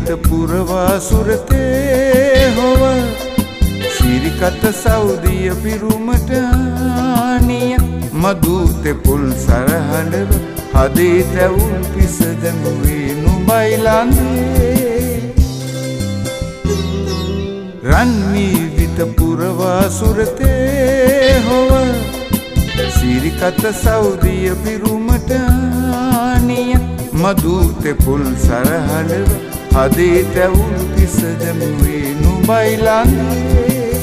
විත පුරවා සුරතේ හොව සිරිකත සෞදිය පිරුමට ආනිය මදුතේ පුල් සරහඬව හදේ තැවුල් පිස දැමුවේ නුඹයි ළඟේ රන්මී විත පුරවා සුරතේ හොව සිරිකත සෞදිය පිරුමට ආනිය මදුතේ පුල් සරහඬව හදේ තැවුල් පිස දැමුවේ නුඹයි ළඟේ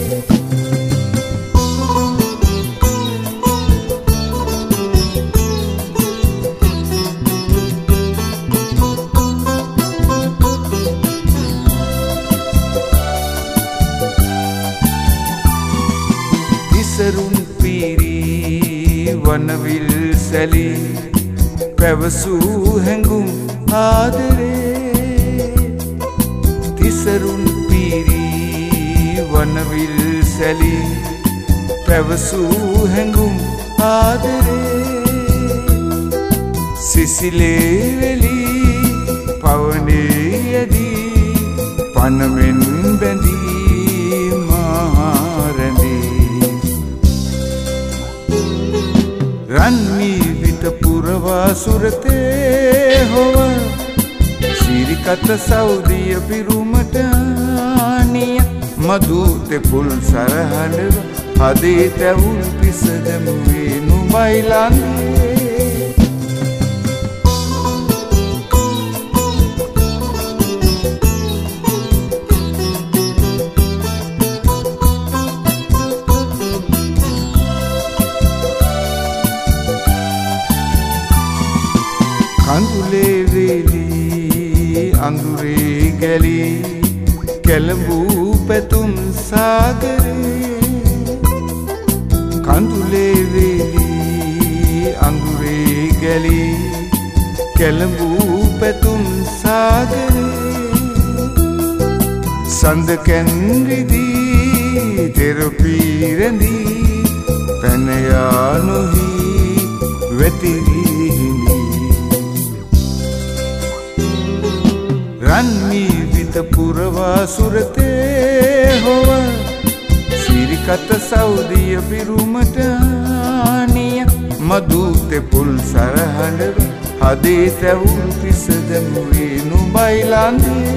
සරුන් පීරි වනවිල් සැලී පැවසූ හැඟුම් ආදරේ තිසරුන් පීරි වනවිල් සැලී පැවසූ හැඟුම් ආදරේ සිසිලේ වෙලී පවනේ යදී පනමෙන් බැඳී මහරැඳී රන්මී විත පුරවා සුරතේ හොව සිරිකත සෞදිය පිරුමට ආනිය මදුතේ පුල් සරහඬව හදේ තැවුල් පිස දැමුවේ නුඹයි ළඟේ කඳුලේ වේලී අඳුරේ ගැලී කැළඹූ පැතුම් සාගරේ කඳුලේ වේලී අඳුරේ ගැලී කැළඹූ පැතුම් සාගරේ සඳ කැන්රිදී තෙරපී රැඳී පැන යා නොහි වැතිරී රන්මී විත පුරවා සුරතේ හොව සිරිකත සෞදිය පිරුමට ආනිය මදුතේ පුල් සරහඬව හදේ තැවුල් පිස දැමුවේ නුඹයි ළඟේ